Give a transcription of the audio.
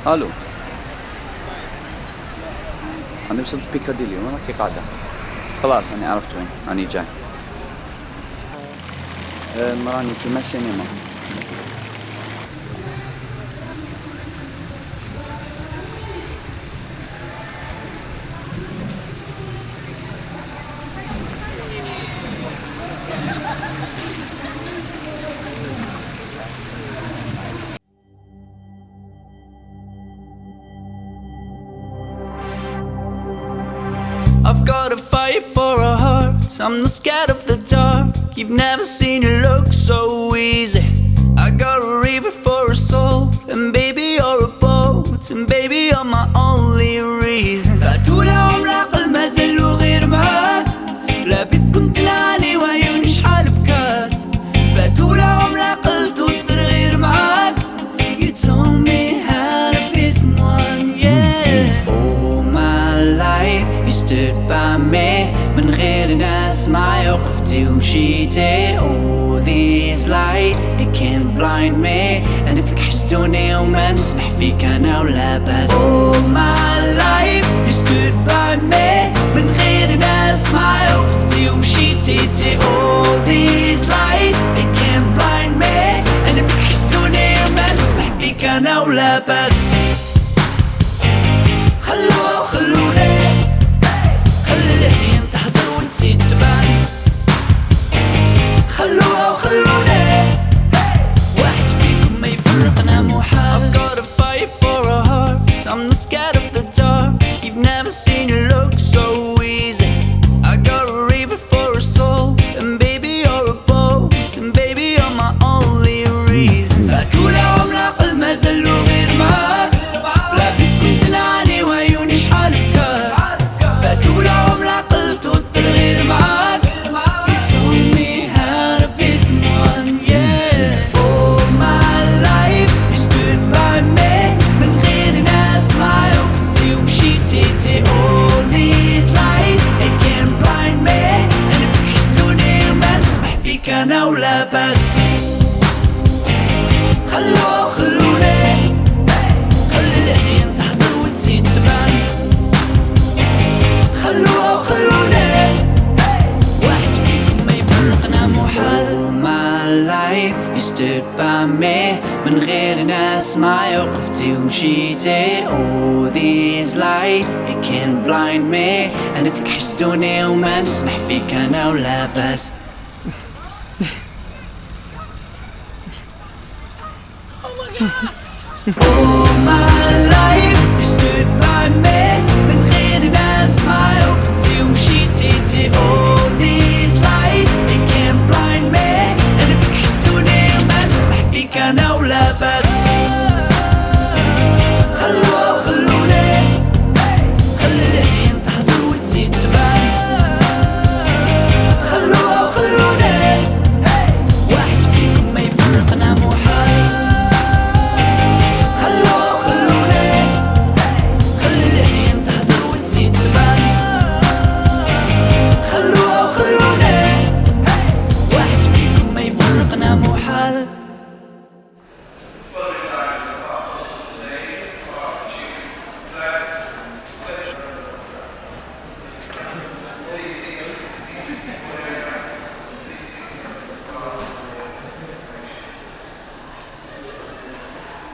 الو، انا وصلت بيكاديلي، وين راكي قاعدة؟ خلاص انا عرفت وين اني جاي. راني كيما سينما. I've got a fight for a heart, I'm not scared of the dark. You've never seen it look so easy. I got a river for a soul, and baby you're a boat, and baby you're my only reason. فطول عمر العقل ما زالو غير معاك، لا بيت كنت لعلي وعيوني شحال بكات. فطول عمر العقل توتر غير معاك. You told me how to be someone, yeah. All my life you stood by me. من غير ناس معي وقفتي ومشيتي. All these lights they can't blind me. أنا فيك حسدوني وما نسمح فيك أنا ولا بس. All my life you stood by me. من غير ناس معي وقفتي ومشيتي. All these lights they can't blind me. أنا فيك حسدوني وما نسمح فيك أنا ولا بس. خلوها وخلوني، خلي اليدين تحضر ونسيت تبان. خلوها وخلوني، واحد فيكم ما يفرقنا محال. I've got a fight for a heart, so I'm not scared of the dark. You've never seen it look so easy. I got a river for a soul, and baby you're a boat, and baby you're my only reason. طول عمر العقل ما زالو غير معاك، لا بيت كنت لعلي وعيوني شحال بكات. فطول عمر العقل توتر غير معاك. You told me how to be someone, yeah. All my life you stood by me. من غير ناس معي وقفتي ومشيتي. All these lights they can't blind me. أنا فيك حسدوني وما نسمح فيك أنا ولا بس. خلوها وخلوني، خلي اليدين تحضر ونسيت تبان. خلوها وخلوني، واحد فيكم ما يفرقنا محال. All my life you stood by me. من غير ناس معي وقفتي ومشيتي. All these lights they can't blind me. أنا فيك حسدوني وما نسمح فيك أنا ولا بس. All my life you stood